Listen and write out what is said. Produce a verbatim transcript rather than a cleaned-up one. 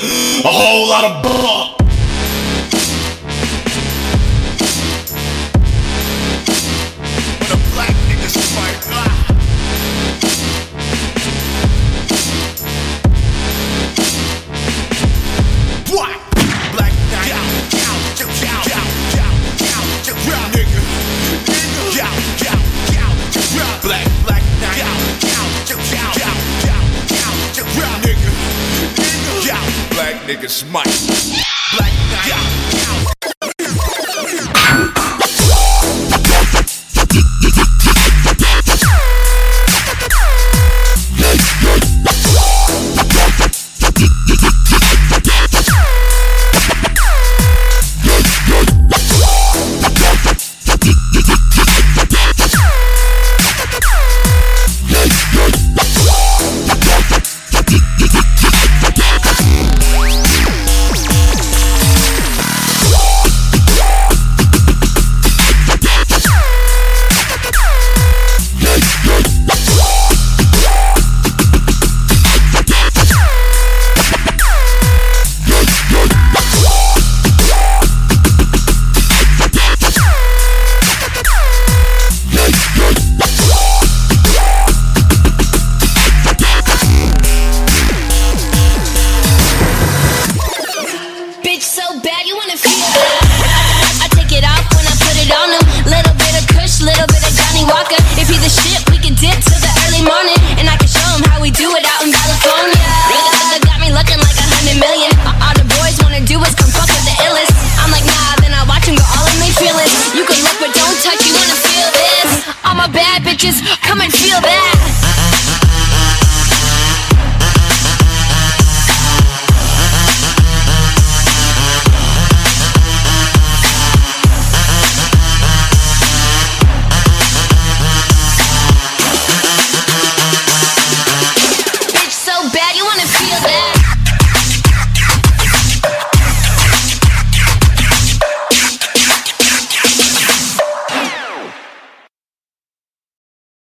A whole lot of bull. When a black nigga fight, ah. What? Black night, yow, yow, yow, yow, yow, yow, yow, yow, nigga, nigga, yow, yow, yow, yow, black, black night, yow, yow, yow, yow, yow, yow, yow, yow, nigga, nigga, yow, black nigga smite, black night, yow, yow.